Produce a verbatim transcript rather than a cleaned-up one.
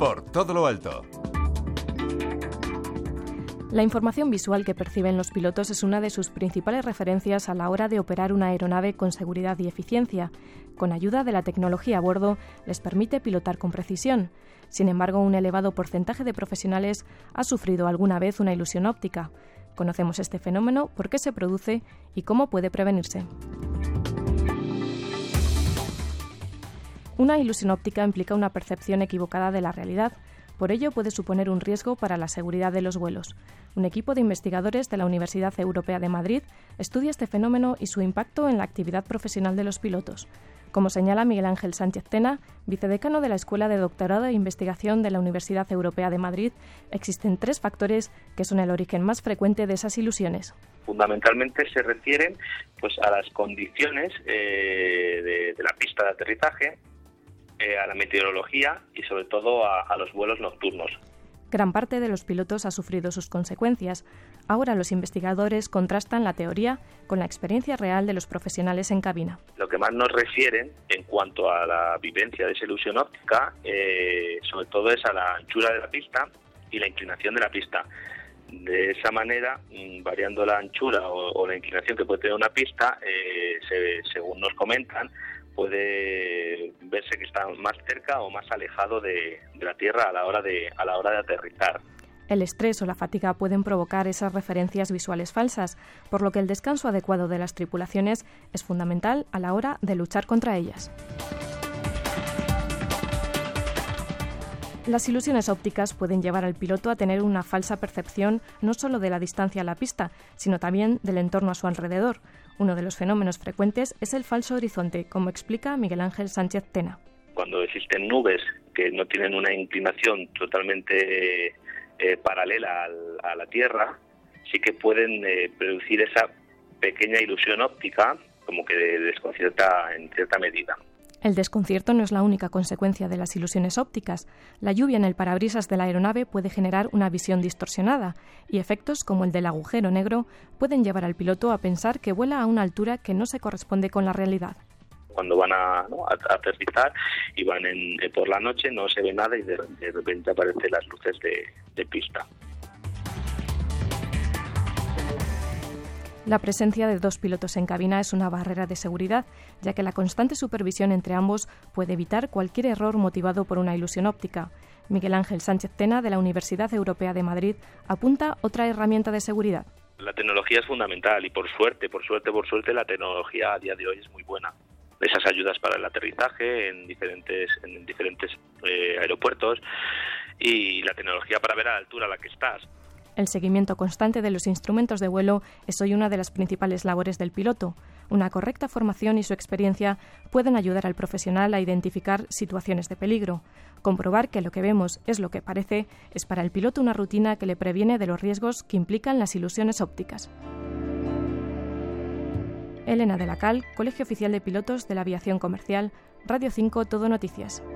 por todo lo alto. La información visual que perciben los pilotos es una de sus principales referencias a la hora de operar una aeronave con seguridad y eficiencia. Con ayuda de la tecnología a bordo, les permite pilotar con precisión. Sin embargo, un elevado porcentaje de profesionales ha sufrido alguna vez una ilusión óptica. Conocemos este fenómeno, por qué se produce y cómo puede prevenirse. Una ilusión óptica implica una percepción equivocada de la realidad. Por ello, puede suponer un riesgo para la seguridad de los vuelos. Un equipo de investigadores de la Universidad Europea de Madrid estudia este fenómeno y su impacto en la actividad profesional de los pilotos. Como señala Miguel Ángel Sánchez Tena, vicedecano de la Escuela de Doctorado e Investigación de la Universidad Europea de Madrid, existen tres factores que son el origen más frecuente de esas ilusiones. Fundamentalmente se refieren pues, a las condiciones eh, de, de la pista de aterrizaje, eh, a la meteorología y sobre todo a, a los vuelos nocturnos. Gran parte de los pilotos ha sufrido sus consecuencias. Ahora los investigadores contrastan la teoría con la experiencia real de los profesionales en cabina. Lo que más nos refieren en cuanto a la vivencia de esa ilusión óptica, eh, sobre todo es a la anchura de la pista y la inclinación de la pista. De esa manera, variando la anchura o, o la inclinación que puede tener una pista, eh, se, según nos comentan, puede verse que está más cerca o más alejado de, de la Tierra a la hora de a la hora de aterrizar. El estrés o la fatiga pueden provocar esas referencias visuales falsas, por lo que el descanso adecuado de las tripulaciones es fundamental a la hora de luchar contra ellas. Las ilusiones ópticas pueden llevar al piloto a tener una falsa percepción no solo de la distancia a la pista, sino también del entorno a su alrededor. Uno de los fenómenos frecuentes es el falso horizonte, como explica Miguel Ángel Sánchez Tena. Cuando existen nubes que no tienen una inclinación totalmente eh, paralela al, a la Tierra, sí que pueden eh, producir esa pequeña ilusión óptica, como que desconcierta en cierta medida. El desconcierto no es la única consecuencia de las ilusiones ópticas. La lluvia en el parabrisas de la aeronave puede generar una visión distorsionada y efectos como el del agujero negro pueden llevar al piloto a pensar que vuela a una altura que no se corresponde con la realidad. Cuando van a, ¿no? a, a aterrizar y van en, eh, por la noche no se ve nada y de, de repente aparecen las luces de, de pista. La presencia de dos pilotos en cabina es una barrera de seguridad, ya que la constante supervisión entre ambos puede evitar cualquier error motivado por una ilusión óptica. Miguel Ángel Sánchez Tena, de la Universidad Europea de Madrid, apunta otra herramienta de seguridad. La tecnología es fundamental y por suerte, por suerte, por suerte, la tecnología a día de hoy es muy buena. Esas ayudas para el aterrizaje en diferentes, en diferentes eh, aeropuertos y la tecnología para ver a la altura a la que estás. El seguimiento constante de los instrumentos de vuelo es hoy una de las principales labores del piloto. Una correcta formación y su experiencia pueden ayudar al profesional a identificar situaciones de peligro. Comprobar que lo que vemos es lo que parece es para el piloto una rutina que le previene de los riesgos que implican las ilusiones ópticas. Elena de la Cal, Colegio Oficial de Pilotos de la Aviación Comercial, Radio cinco Todo Noticias.